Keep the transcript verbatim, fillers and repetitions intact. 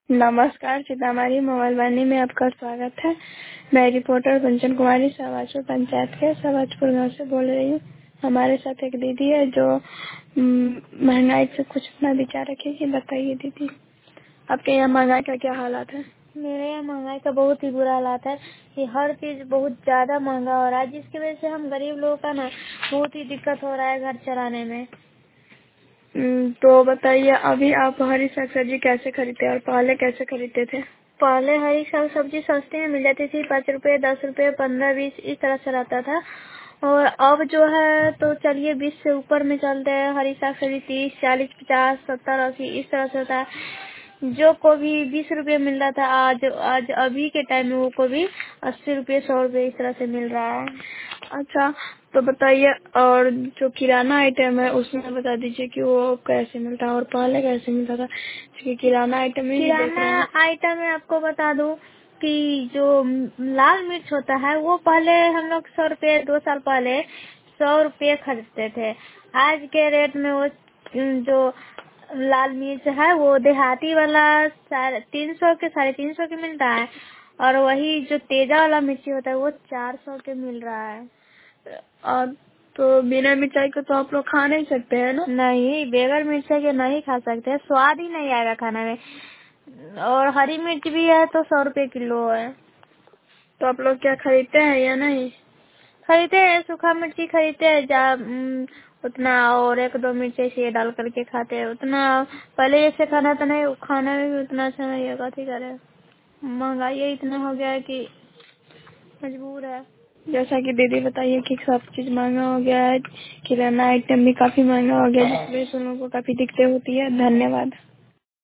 नमस्कार, सीतामढ़ी मोबाइल वाणी में आपका स्वागत है। मैं रिपोर्टर कंचन कुमारी सवाचपुर पंचायत के सवाचपुर गांव से बोल रही हूँ। हमारे साथ एक दीदी है जो हम्म, महंगाई से कुछ अपना विचार रखेगी। बताइए दीदी, आपके यहाँ महंगाई का क्या हालात है? मेरे यहाँ महंगाई का बहुत ही बुरा हालात है कि हर चीज बहुत ज्यादा महंगा हो रहा है, जिसकी वजह से हम गरीब लोगों का ना बहुत ही दिक्कत हो रहा है घर चलाने में। हम्म, तो बताइए, अभी आप हरी साग सब्जी कैसे खरीदते हैं और पहले कैसे खरीदते थे? पहले हरी साग सब्जी सस्ते में मिल जाती थी, पाँच रुपए दस रुपए पंद्रह बीस इस तरह से रहता था। और अब जो है तो चलिए बीस से ऊपर में चलते हैं। हरी साग सब्जी तीस चालीस पचास सत्तर अस्सी इस तरह से होता है। जो गोभी बीस रुपए मिल रहा था, आज आज अभी के टाइम में वो गोभी अस्सी रुपए सौ रुपए इस तरह से मिल रहा है। अच्छा, तो बताइए, और जो किराना आइटम है उसमें बता दीजिए कि वो कैसे मिलता है और पहले कैसे मिलता था, क्योंकि किराना आइटम में ही देख रहे किराना हैं। आइटम में आपको बता दूं कि जो लाल मिर्च होता है वो पहले हम लोग सौ रुपये दो साल पहले सौ रुपये खरीदते थे। आज के रेट में वो जो लाल मिर्च है वो देहाती वाला साढ़े तीन सौ के साढ़े तीन सौ के मिलता है, और वही जो तेजा वाला मिर्ची होता है वो चार सौ के मिल रहा है। और तो बिना मिर्चाई को तो आप लोग खा नहीं सकते हैं ना? नहीं, बगैर मिर्चा के नहीं खा सकते, स्वाद ही नहीं आएगा खाने में। और हरी मिर्च भी है तो सौ रुपए किलो है। तो आप लोग क्या खरीदते हैं या नहीं? खरीदते हैं, सूखा मिर्ची खरीदते हैं जा उम, उतना, और एक दो मिर्ची से डाल करके खाते हैं। उतना पहले जैसे खाना था नहीं, खाना में भी उतना अच्छा नहीं है। कथी करे, महंगाई इतना हो गया है कि मजबूर है। जैसा कि दीदी बताइए कि सब चीज महंगा हो गया है, किराना आइटम भी काफी महंगा हो गया है, जिसकी वजह से उन लोगों को काफी दिक्कतें होती है। धन्यवाद।